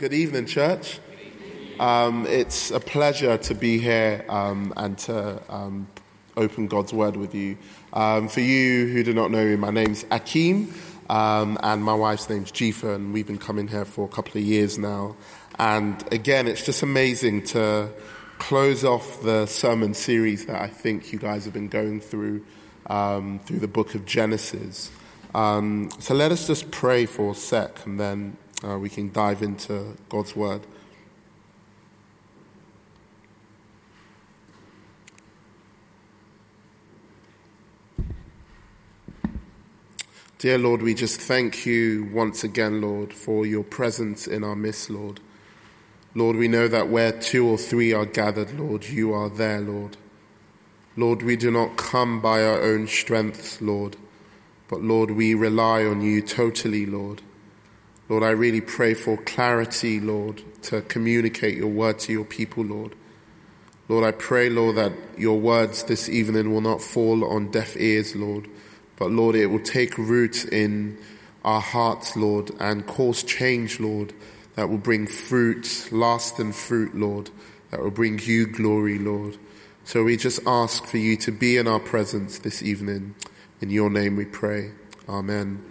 Good evening, church. It's a pleasure to be here and to open God's Word with you. For you who do not know me, my name's Akeem, and my wife's name's Jifa, and we've been coming here for a couple of years now. And again, it's just amazing to close off the sermon series that I think you guys have been going through the book of Genesis. So let us just pray for a sec, and then we can dive into God's Word. Dear Lord, we just thank you once again, Lord, for your presence in our midst, Lord. Lord, we know that where 2 or 3 are gathered, Lord, you are there, Lord. Lord, we do not come by our own strength, Lord, but Lord, we rely on you totally, Lord. Lord, I really pray for clarity, Lord, to communicate your word to your people, Lord. Lord, I pray, Lord, that your words this evening will not fall on deaf ears, Lord, but Lord, it will take root in our hearts, Lord, and cause change, Lord, that will bring fruit, lasting fruit, Lord, that will bring you glory, Lord. So we just ask for you to be in our presence this evening. In your name we pray. Amen.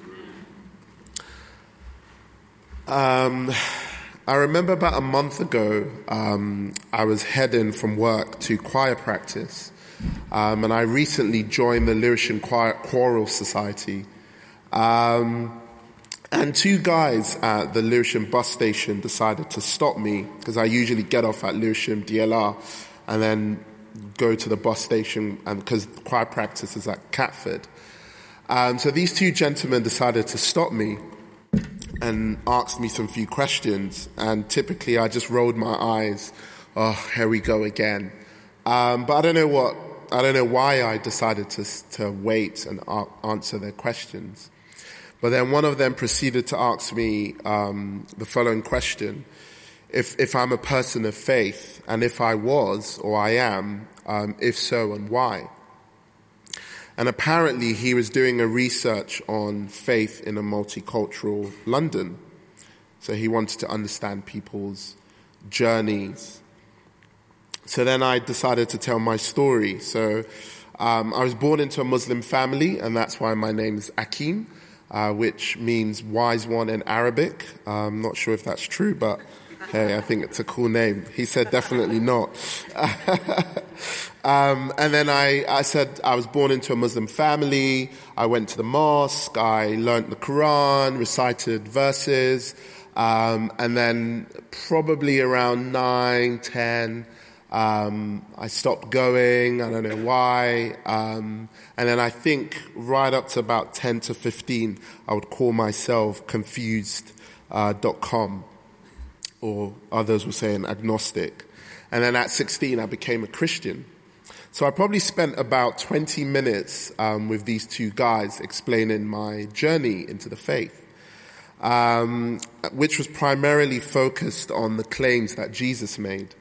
I remember about a month ago, I was heading from work to choir practice, and I recently joined the Lewisham Choral Society. And 2 guys at the Lewisham bus station decided to stop me, because I usually get off at Lewisham DLR and then go to the bus station, and because choir practice is at Catford. So these 2 gentlemen decided to stop me and asked me some few questions, and typically I just rolled my eyes. Oh, here we go again. But I don't know why I decided to wait and answer their questions. But then one of them proceeded to ask me the following question: if I'm a person of faith, and if I was or I am, if so, and why? And apparently he was doing a research on faith in a multicultural London. So he wanted to understand people's journeys. So then I decided to tell my story. So I was born into a Muslim family, and that's why my name is Akeem, which means wise one in Arabic. I'm not sure if that's true, but hey, I think it's a cool name. He said definitely not. And then I said I was born into a Muslim family. I went to the mosque. I learnt the Quran, recited verses. And then probably around 9, 10, I stopped going. I don't know why. And then I think right up to about 10 to 15, I would call myself confused.com. Or others were saying agnostic. And then at 16, I became a Christian. So I probably spent about 20 minutes with these 2 guys explaining my journey into the faith, which was primarily focused on the claims that Jesus made.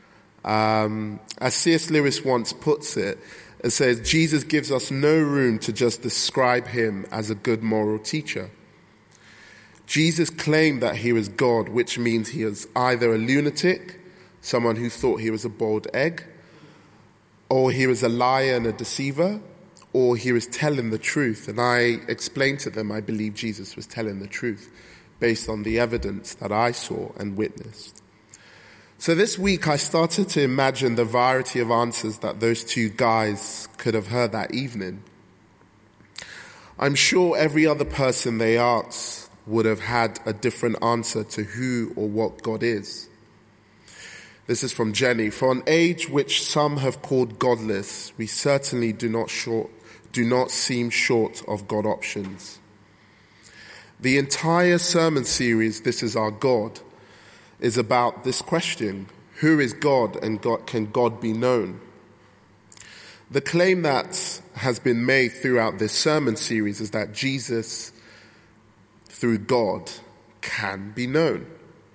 As C.S. Lewis once puts it, it says, Jesus gives us no room to just describe him as a good moral teacher. Jesus claimed that he was God, which means he was either a lunatic, someone who thought he was a boiled egg, or he was a liar and a deceiver, or he was telling the truth. And I explained to them I believe Jesus was telling the truth based on the evidence that I saw and witnessed. So this week I started to imagine the variety of answers that those 2 guys could have heard that evening. I'm sure every other person they asked would have had a different answer to who or what God is. This is from Jenny. For an age which some have called godless, we certainly do not seem short of God options. The entire sermon series, This Is Our God, is about this question: who is God, and can God be known? The claim that has been made throughout this sermon series is that Jesus, through God, can be known.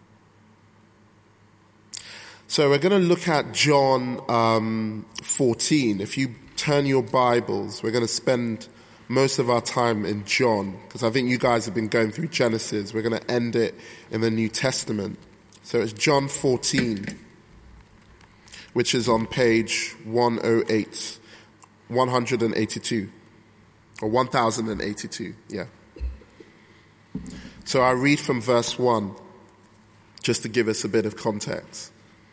So we're going to look at John 14. If you turn your Bibles, we're going to spend most of our time in John, because I think you guys have been going through Genesis. We're going to end it in the New Testament. So it's John 14, which is on page 108, 182, or 1082, yeah. So I read from verse 1, just to give us a bit of context.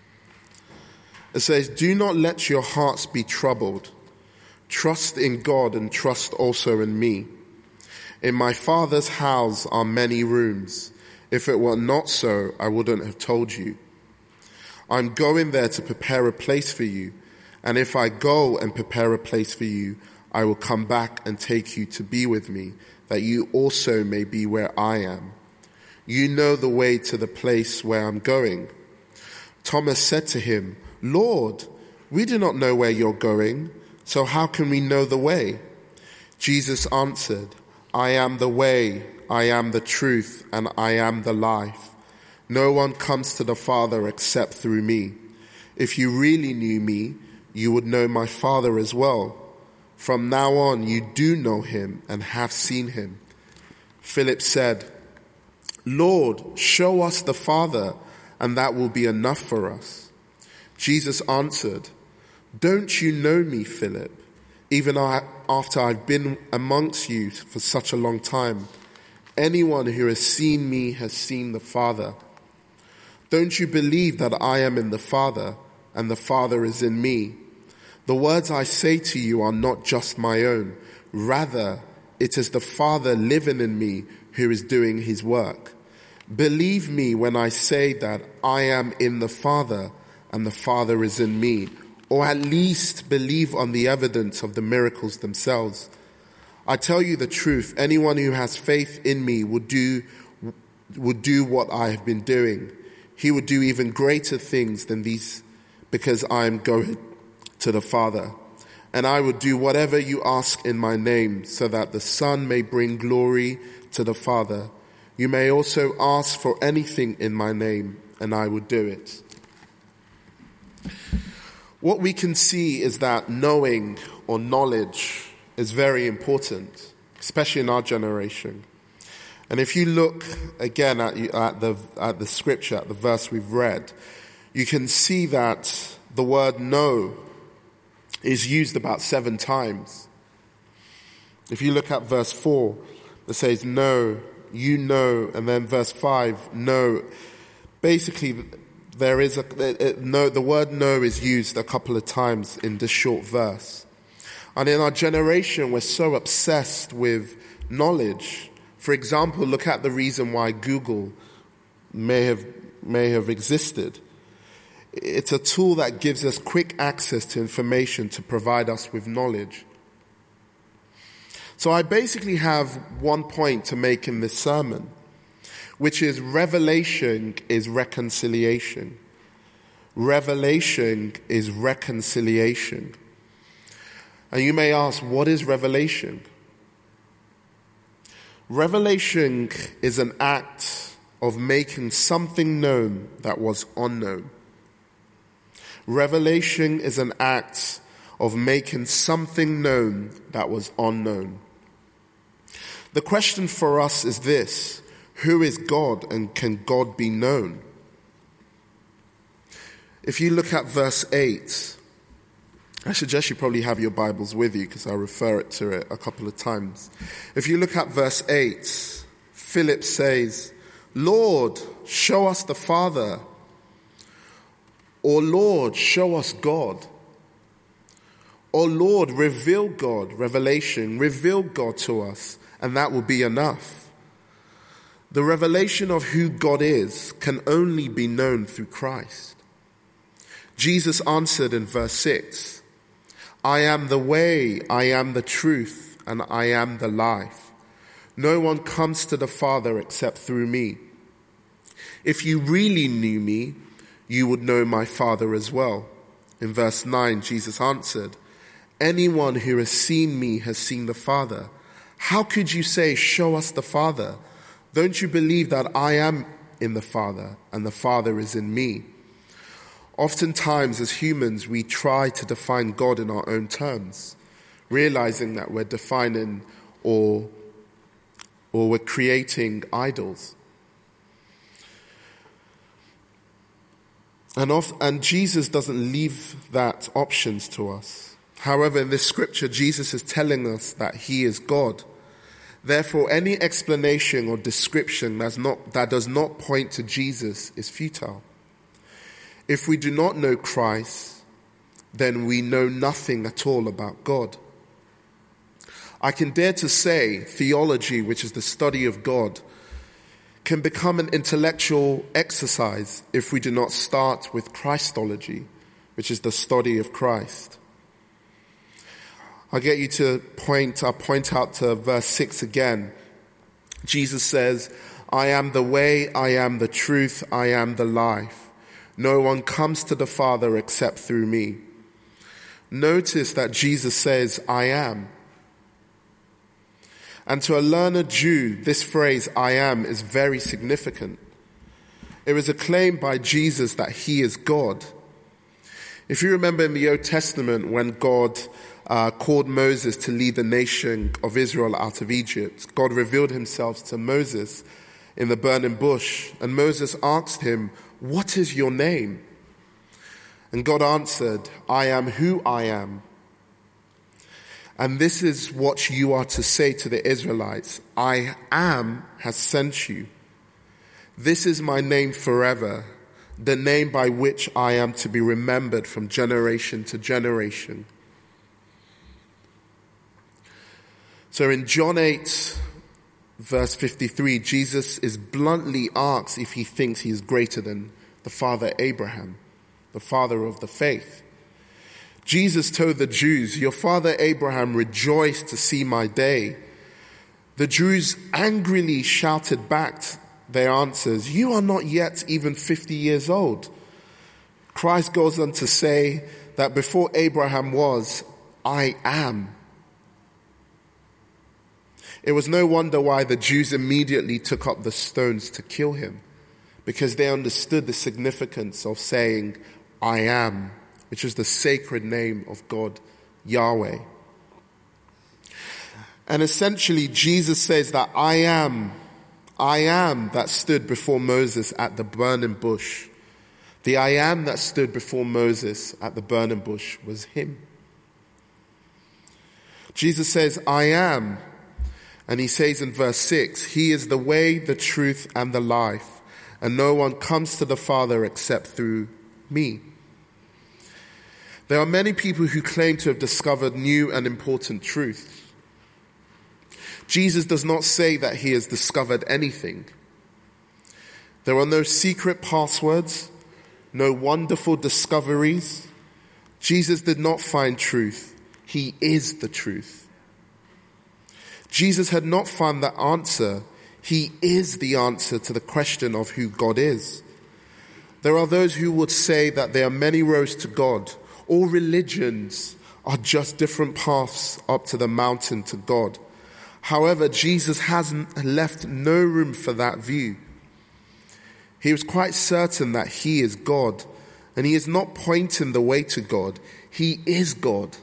It says, "Do not let your hearts be troubled. Trust in God and trust also in me. In my Father's house are many rooms. If it were not so, I wouldn't have told you. I'm going there to prepare a place for you. And if I go and prepare a place for you, I will come back and take you to be with me, that you also may be where I am. You know the way to the place where I'm going." Thomas said to him, "Lord, we do not know where you're going, so how can we know the way?" Jesus answered, "I am the way, I am the truth, and I am the life. No one comes to the Father except through me. If you really knew me, you would know my Father as well. From now on, you do know him and have seen him." Philip said, "Lord, show us the Father, and that will be enough for us." Jesus answered, "Don't you know me, Philip, even after I've been amongst you for such a long time? Anyone who has seen me has seen the Father. Don't you believe that I am in the Father, and the Father is in me? The words I say to you are not just my own. Rather, it is the Father living in me who is doing his work. Believe me when I say that I am in the Father, and the Father is in me, or at least believe on the evidence of the miracles themselves. I tell you the truth, anyone who has faith in me would do what I have been doing. He would do even greater things than these, because I am going to the Father. And I would do whatever you ask in my name, so that the Son may bring glory to the Father. You may also ask for anything in my name, and I will do it." What we can see is that knowing or knowledge is very important, especially in our generation. And if you look again at the scripture, at the verse we've read, you can see that the word know is used about 7 times. If you look at verse 4, it says know, you know, and then verse 5, know. Basically, there is the word know is used a couple of times in this short verse. And in our generation, we're so obsessed with knowledge. For example, look at the reason why Google may have existed. It's a tool that gives us quick access to information to provide us with knowledge. So I basically have one point to make in this sermon, which is revelation is reconciliation. Revelation is reconciliation. And you may ask, what is revelation? Revelation is an act of making something known that was unknown. Revelation is an act of making something known that was unknown. The question for us is this: who is God, and can God be known? If you look at verse 8, I suggest you probably have your Bibles with you because I'll refer to it a couple of times. If you look at verse 8, Philip says, "Lord, show us the Father," or "Lord, show us God," or "Lord, reveal God," revelation, reveal God to us, and that will be enough. The revelation of who God is can only be known through Christ. Jesus answered in verse 6, "I am the way, I am the truth, and I am the life. No one comes to the Father except through me. If you really knew me, you would know my Father as well." In verse 9, Jesus answered, "Anyone who has seen me has seen the Father. How could you say, 'Show us the Father'? Don't you believe that I am in the Father, and the Father is in me?" Oftentimes, as humans, we try to define God in our own terms, realizing that we're defining or we're creating idols. And Jesus doesn't leave that options to us. However, in this scripture, Jesus is telling us that he is God. Therefore, any explanation or description that does not point to Jesus is futile. If we do not know Christ, then we know nothing at all about God. I can dare to say theology, which is the study of God, can become an intellectual exercise if we do not start with Christology, which is the study of Christ. I'll point out to verse 6 again. Jesus says, I am the way, I am the truth, I am the life. No one comes to the Father except through me. Notice that Jesus says, I am. And to a learned Jew, this phrase, I am, is very significant. It was a claim by Jesus that he is God. If you remember in the Old Testament when God called Moses to lead the nation of Israel out of Egypt, God revealed himself to Moses in the burning bush. And Moses asked him, what is your name? And God answered, I am who I am. And this is what you are to say to the Israelites. I am has sent you. This is my name forever, the name by which I am to be remembered from generation to generation. So in John 8, verse 53, Jesus is bluntly asked if he thinks he is greater than the father Abraham, the father of the faith. Jesus told the Jews, your father Abraham rejoiced to see my day. The Jews angrily shouted back their answers, you are not yet even 50 years old. Christ goes on to say that before Abraham was, I am. It was no wonder why the Jews immediately took up the stones to kill him, because they understood the significance of saying, I am, which is the sacred name of God, Yahweh. And essentially, Jesus says that I am that stood before Moses at the burning bush. The I am that stood before Moses at the burning bush was him. Jesus says, I am. And he says in verse 6, he is the way, the truth, and the life. And no one comes to the Father except through me. There are many people who claim to have discovered new and important truths. Jesus does not say that he has discovered anything. There are no secret passwords, no wonderful discoveries. Jesus did not find truth. He is the truth. Jesus had not found the answer. He is the answer to the question of who God is. There are those who would say that there are many roads to God. All religions are just different paths up to the mountain to God. However, Jesus has left no room for that view. He was quite certain that he is God, and he is not pointing the way to God. He is God.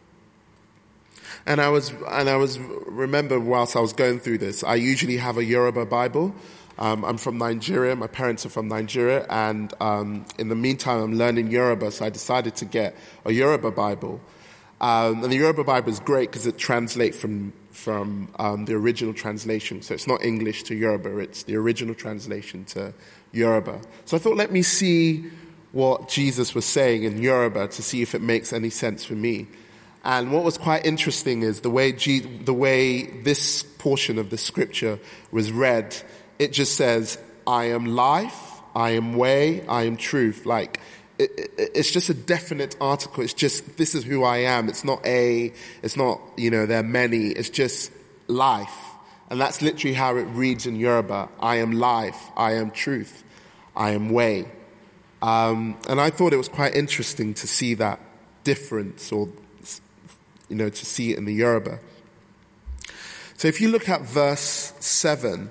And I remember whilst I was going through this, I usually have a Yoruba Bible. I'm from Nigeria. My parents are from Nigeria. And in the meantime, I'm learning Yoruba. So I decided to get a Yoruba Bible. And the Yoruba Bible is great because it translates from the original translation. So it's not English to Yoruba. It's the original translation to Yoruba. So I thought, let me see what Jesus was saying in Yoruba to see if it makes any sense for me. And what was quite interesting is the way this portion of the scripture was read. It just says, I am life, I am way, I am truth. Like, it's just a definite article. It's just, this is who I am. It's not, there are many. It's just life. And that's literally how it reads in Yoruba. I am life, I am truth, I am way. And I thought it was quite interesting to see that difference, or to see it in the Yoruba. So if you look at verse 7,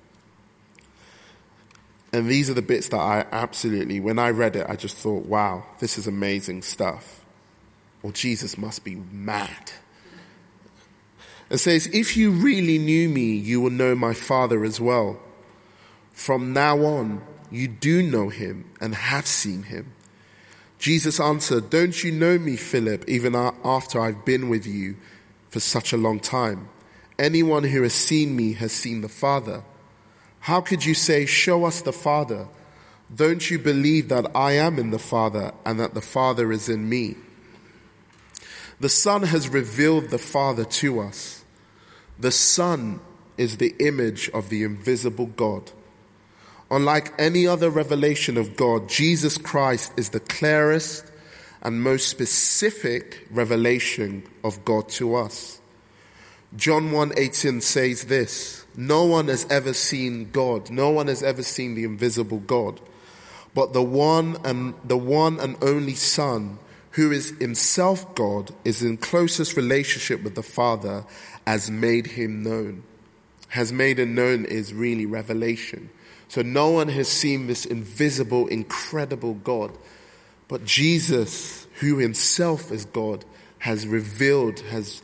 and these are the bits that I absolutely, when I read it, I just thought, wow, this is amazing stuff. Well, Jesus must be mad. It says, if you really knew me, you will know my Father as well. From now on, you do know him and have seen him." Jesus answered, "Don't you know me, Philip, even after I've been with you for such a long time? Anyone who has seen me has seen the Father. How could you say, 'Show us the Father'? Don't you believe that I am in the Father and that the Father is in me? The Son has revealed the Father to us. The Son is the image of the invisible God. Unlike any other revelation of God, Jesus Christ is the clearest and most specific revelation of God to us. John 1:18 says this, "No one has ever seen God. No one has ever seen the invisible God. But the one and only Son, who is himself God, is in closest relationship with the Father, has made him known." Has made him known is really revelation. So no one has seen this invisible, incredible God. But Jesus, who himself is God, has revealed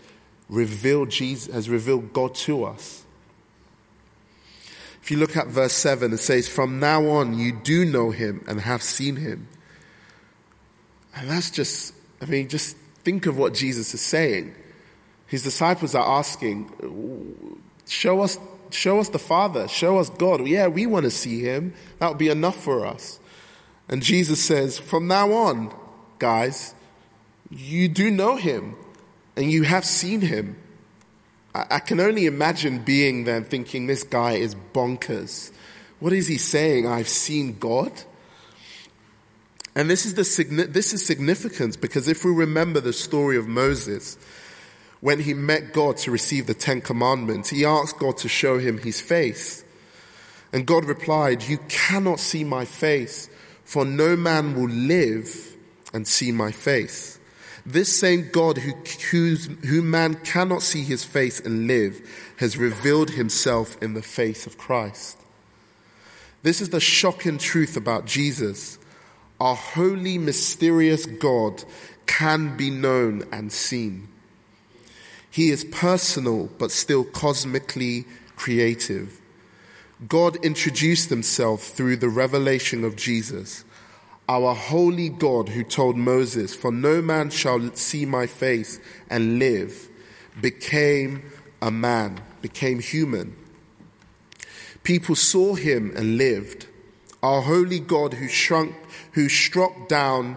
God to us. If you look at verse 7, it says, "From now on you do know him and have seen him." And that's just think of what Jesus is saying. His disciples are asking, show us the Father, show us God. Yeah, we want to see him. That would be enough for us. And Jesus says, from now on, guys, you do know him and you have seen him. I can only imagine being there and thinking, this guy is bonkers. What is he saying? I've seen God? And this is significant because if we remember the story of Moses, when he met God to receive the 10 Commandments, he asked God to show him his face. And God replied, "You cannot see my face, for no man will live and see my face." This same God who man cannot see his face and live has revealed himself in the face of Christ. This is the shocking truth about Jesus. Our holy, mysterious God can be known and seen. He is personal, but still cosmically creative. God introduced himself through the revelation of Jesus. Our holy God who told Moses, "For no man shall see my face and live," became a man, became human. People saw him and lived. Our holy God who struck down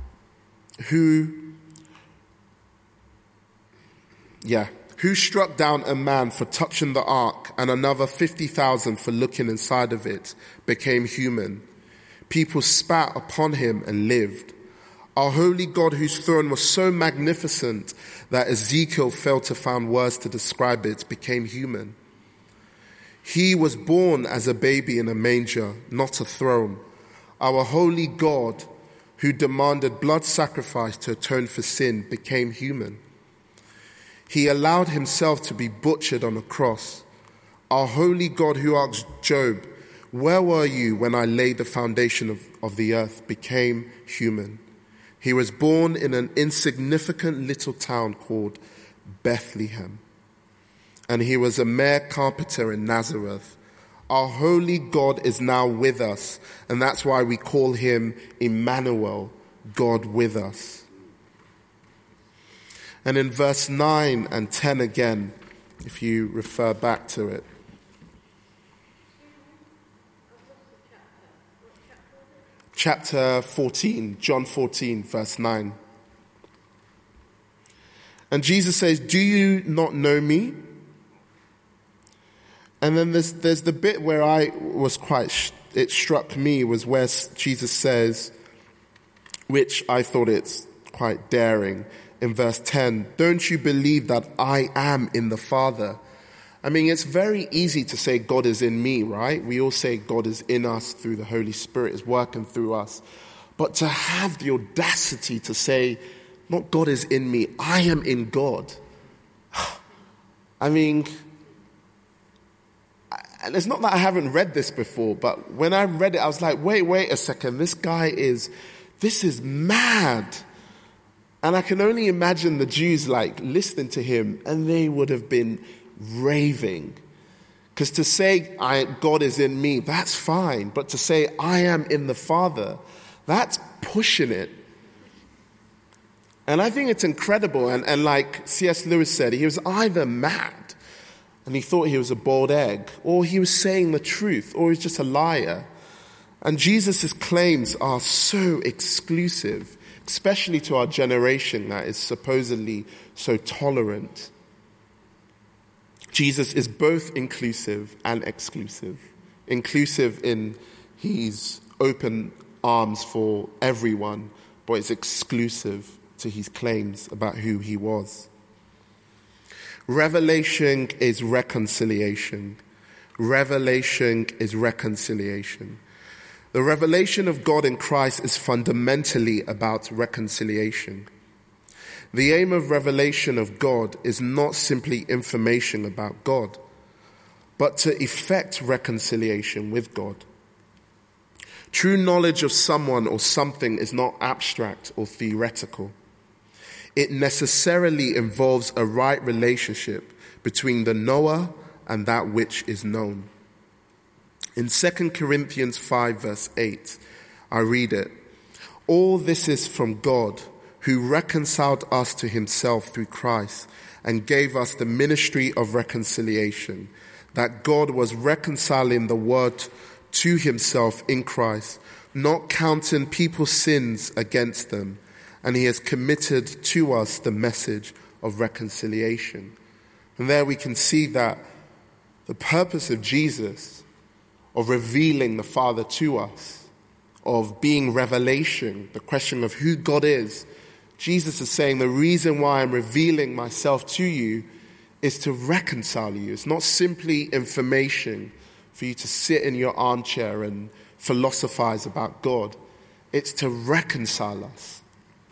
a man for touching the ark and another 50,000 for looking inside of it, became human. People spat upon him and lived. Our holy God whose throne was so magnificent that Ezekiel failed to find words to describe it, became human. He was born as a baby in a manger, not a throne. Our holy God who demanded blood sacrifice to atone for sin, became human. He allowed himself to be butchered on a cross. Our holy God who asked Job, "Where were you when I laid the foundation of the earth?" became human. He was born in an insignificant little town called Bethlehem. And he was a mere carpenter in Nazareth. Our holy God is now with us, and that's why we call him Emmanuel, God with us. And in verse 9 and 10 again, if you refer back to it. Chapter 14, John 14, verse 9. And Jesus says, "Do you not know me?" And then there's the bit where it struck me was where Jesus says, which I thought it's quite daring, in verse 10, "Don't you believe that I am in the Father?" I mean, it's very easy to say God is in me, right? We all say God is in us through the Holy Spirit is working through us. But to have the audacity to say, not God is in me, I am in God. I mean, and it's not that I haven't read this before, but when I read it, I was like, wait a second, this is mad. And I can only imagine the Jews listening to him, and they would have been raving. Because to say God is in me, that's fine. But to say I am in the Father, that's pushing it. And I think it's incredible. And like C.S. Lewis said, he was either mad and he thought he was a boiled egg, or he was saying the truth, or he's just a liar. And Jesus' claims are so exclusive, especially to our generation that is supposedly so tolerant. Jesus is both inclusive and exclusive. Inclusive in his open arms for everyone, but it's exclusive to his claims about who he was. Revelation is reconciliation. Revelation is reconciliation. The revelation of God in Christ is fundamentally about reconciliation. The aim of revelation of God is not simply information about God, but to effect reconciliation with God. True knowledge of someone or something is not abstract or theoretical. It necessarily involves a right relationship between the knower and that which is known. In 2 Corinthians 5 verse 8, I read it, "All this is from God, who reconciled us to himself through Christ and gave us the ministry of reconciliation, that God was reconciling the world to himself in Christ, not counting people's sins against them, and he has committed to us the message of reconciliation." And there we can see that the purpose of Jesus, of revealing the Father to us, of being revelation, the question of who God is, Jesus is saying the reason why I'm revealing myself to you is to reconcile you. It's not simply information for you to sit in your armchair and philosophize about God. It's to reconcile us.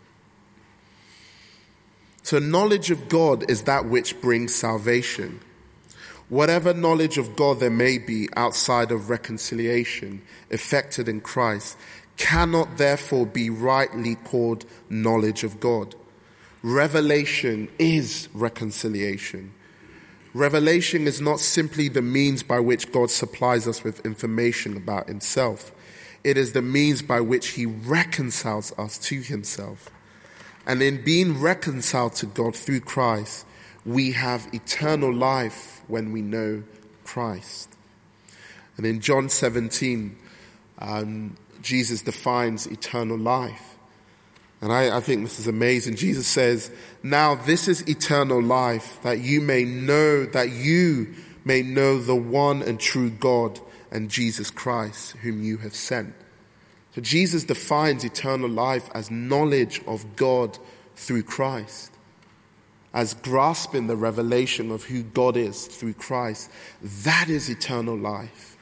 So knowledge of God is that which brings salvation. Whatever knowledge of God there may be outside of reconciliation effected in Christ cannot therefore be rightly called knowledge of God. Revelation is reconciliation. Revelation is not simply the means by which God supplies us with information about himself. It is the means by which he reconciles us to himself. And in being reconciled to God through Christ, we have eternal life when we know Christ. And in John 17, Jesus defines eternal life. And I think this is amazing. Jesus says, "Now this is eternal life, that you may know the one and true God and Jesus Christ, whom you have sent." So Jesus defines eternal life as knowledge of God through Christ, as grasping the revelation of who God is through Christ. That is eternal life.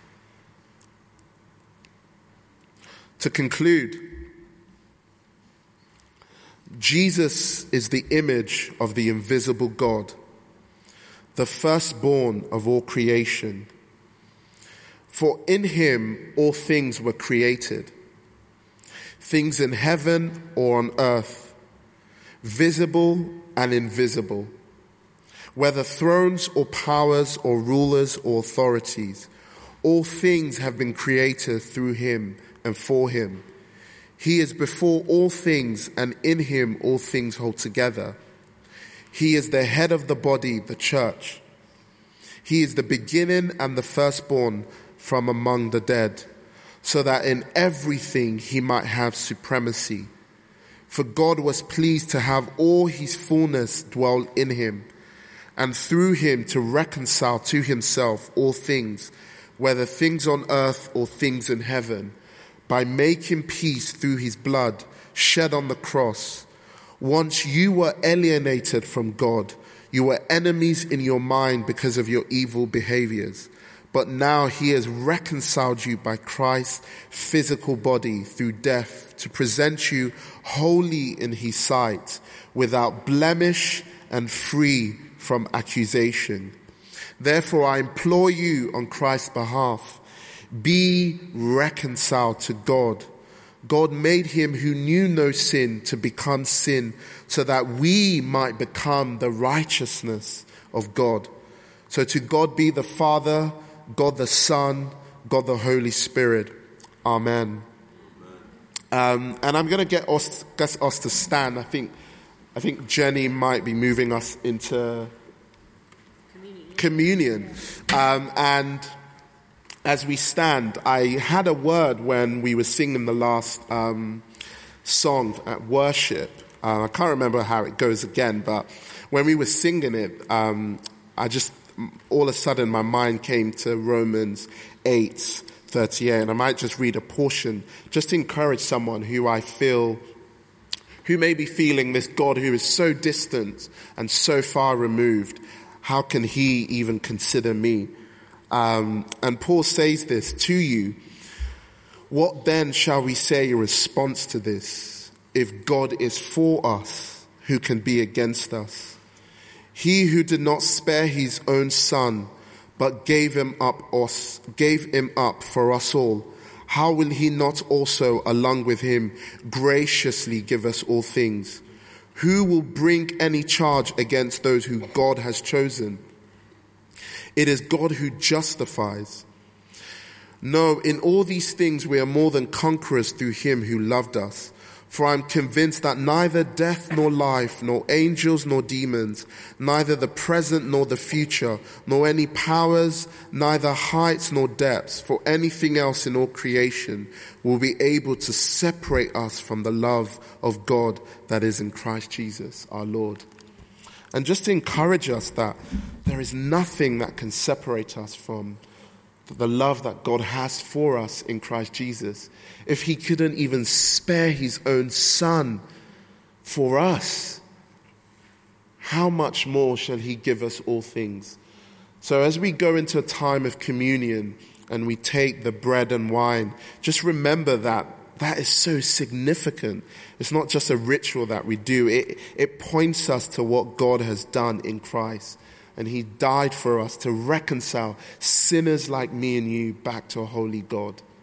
To conclude, Jesus is the image of the invisible God, the firstborn of all creation. For in him all things were created, things in heaven or on earth, visible and invisible, whether thrones or powers or rulers or authorities. All things have been created through him and for him. He is before all things, and in him all things hold together. He is the head of the body, the church. He is the beginning and the firstborn from among the dead, so that in everything he might have supremacy. For God was pleased to have all his fullness dwell in him, and through him to reconcile to himself all things, whether things on earth or things in heaven, by making peace through his blood shed on the cross. Once you were alienated from God, you were enemies in your mind because of your evil behaviors. But now he has reconciled you by Christ's physical body through death to present you holy in his sight, without blemish and free from accusation. Therefore I implore you on Christ's behalf, be reconciled to God. God made him who knew no sin to become sin, so that we might become the righteousness of God. So to God be the Father God the Son, God the Holy Spirit. Amen. And I'm going to get us to stand. I think Jenny might be moving us into communion. And as we stand, I had a word when we were singing the last song at worship. I can't remember how it goes again, but when we were singing it, I just, all of a sudden my mind came to Romans 8:38, and I might just read a portion, just to encourage someone who may be feeling this God who is so distant and so far removed. How can he even consider me? And Paul says this to you. What then shall we say in response to this? If God is for us, who can be against us? He who did not spare his own son, but gave him up for us all, how will he not also, along with him, graciously give us all things? Who will bring any charge against those who God has chosen? It is God who justifies. No, in all these things we are more than conquerors through him who loved us. For I am convinced that neither death nor life, nor angels nor demons, neither the present nor the future, nor any powers, neither heights nor depths, for anything else in all creation will be able to separate us from the love of God that is in Christ Jesus our Lord. And just to encourage us that there is nothing that can separate us from the love that God has for us in Christ Jesus. If he couldn't even spare his own son for us, how much more shall he give us all things? So as we go into a time of communion and we take the bread and wine, just remember that is so significant. It's not just a ritual that we do. It points us to what God has done in Christ. And he died for us to reconcile sinners like me and you back to a holy God.